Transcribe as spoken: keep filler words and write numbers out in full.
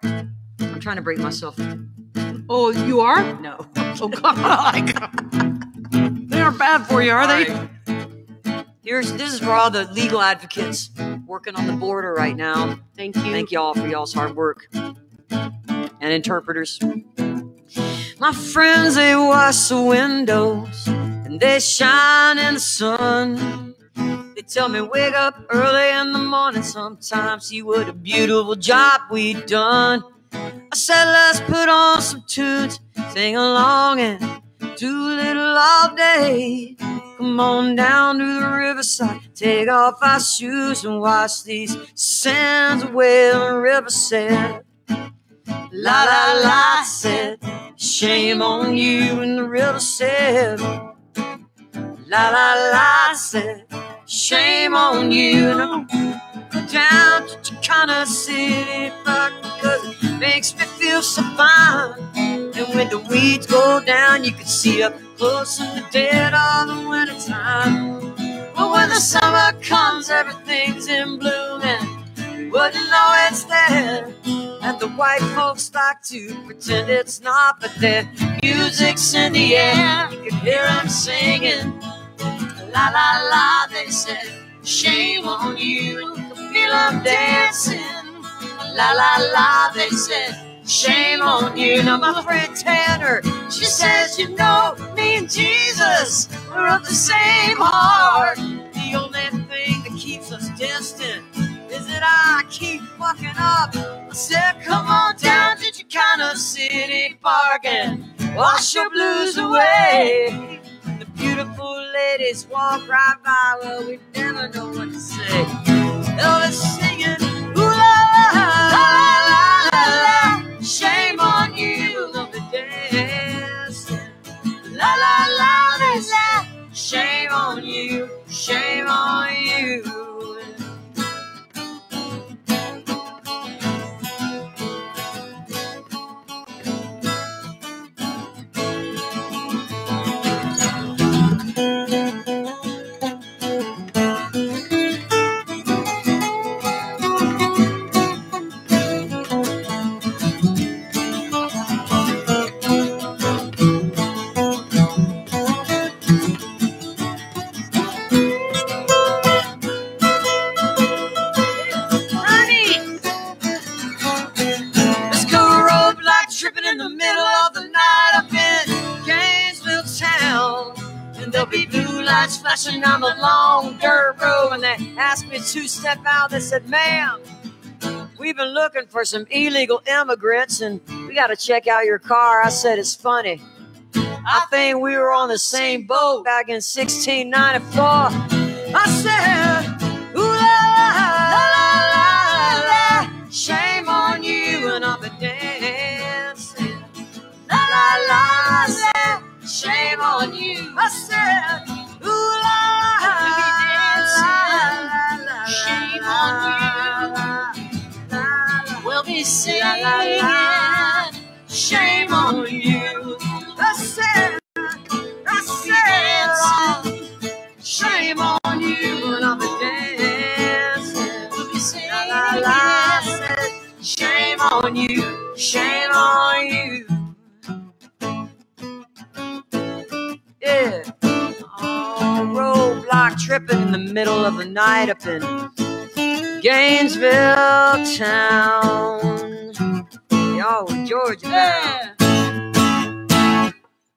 I'm trying to break myself. Oh, you are? No. Oh, God. They aren't bad for you, are All they? right. Here's this is for all the legal advocates working on the border right now. Thank you. Thank y'all for y'all's hard work. And interpreters. My friends, they wash the windows and they shine in the sun. They tell me wake up early in the morning sometimes, see what a beautiful job we've done. I said let's put on some tunes, sing along and do a little all day. Come on down to the riverside, take off our shoes and wash these sands away. The river said, la la la, said, shame on you. And the river said, la la la, said, shame on you. And I'm down to Chicana City Park because it makes me feel so fine. And when the weeds go down, you can see up close in the dead of the winter time. But when the summer comes, everything's in bloom and you wouldn't know it's there. And the white folks like to pretend it's not, but their music's in the air. You can hear them singing, la la la, they said, shame on you. You can feel them dancing, la la la, they said, shame on you. Now my friend Tanner, she says, you know, me and Jesus, we're of the same heart. The only thing that keeps us distant is that I keep fucking up. I said, come on down to Chicana City Park and wash your blues away. The beautiful ladies walk right by, well, we never know what to say. Elvis singing, ooh la la, la la la, shame on you, love the dance. La la la, they say, shame on you, shame on you. Tripping in the middle of the night up in Gainesville town. And there'll be blue lights flashing down the long dirt road. And they asked me to step out. They said, ma'am, we've been looking for some illegal immigrants and we got to check out your car. I said, it's funny, I think we were on the same boat back in sixteen ninety-four. I said, ooh la la la la la, shame on you. And I've been dancing, la la la, I said, shame on you. I said, ooh la la la, shame on you. We'll be singing, shame on you. I said, I said, shame on you. And I've been dancing, we'll be singing, la la, I said, shame on you, shame on you. Yeah. Oh, roadblock tripping in the middle of the night up in Gainesville town. Yo, Georgia. Yeah.